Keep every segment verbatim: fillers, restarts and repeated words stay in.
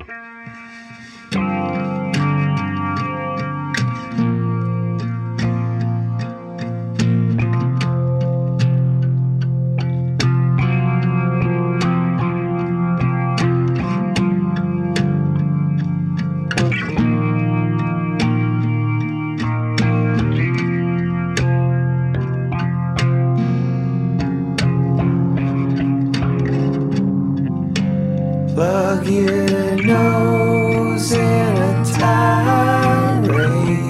Plug your nose in a tirade.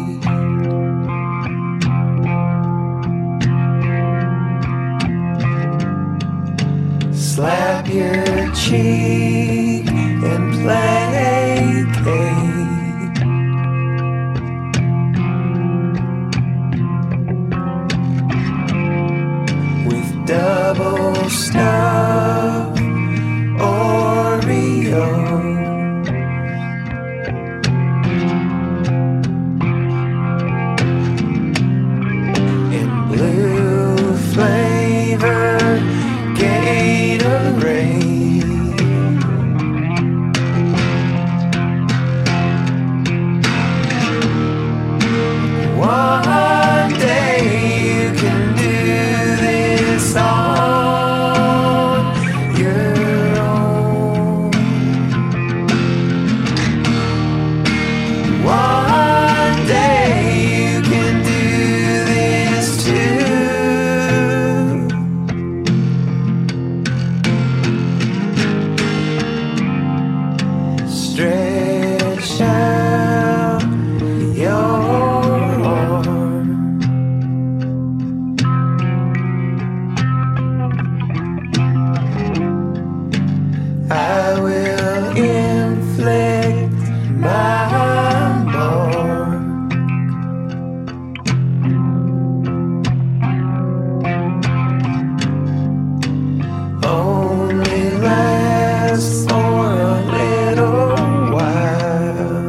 Slap your cheek and placate. With double stuff Oreo in blue flavor Gatorade. One day you can do this on your own. One day you can do this too. Stretch out your arm. I will inflict my mark. Only lasts for a little while.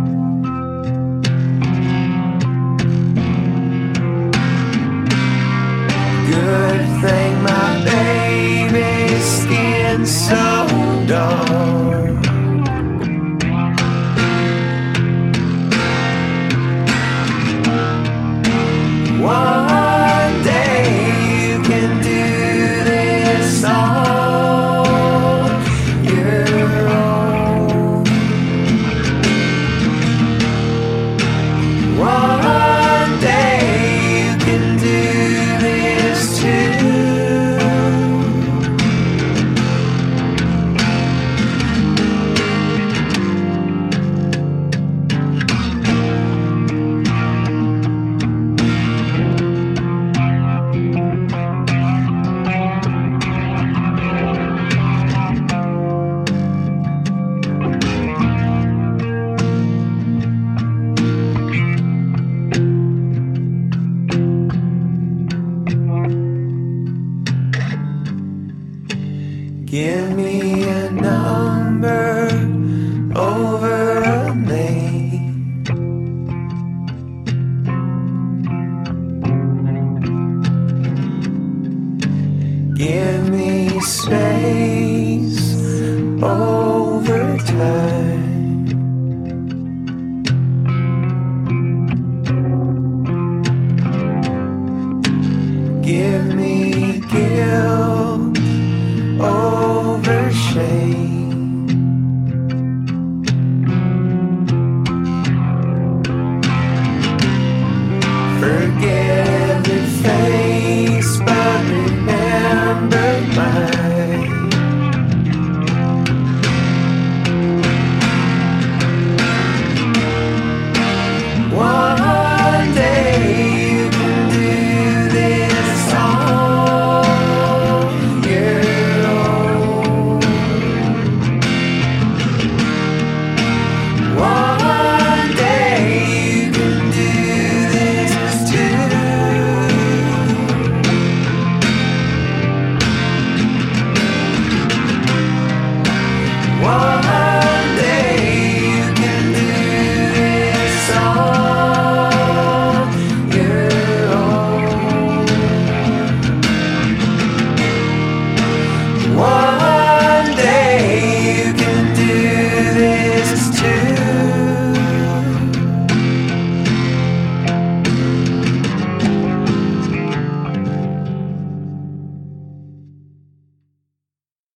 Good thing my baby's skin's so dark. One day you can do this on your own. One day you can do this too. Give me a number over a name. Give me space over time.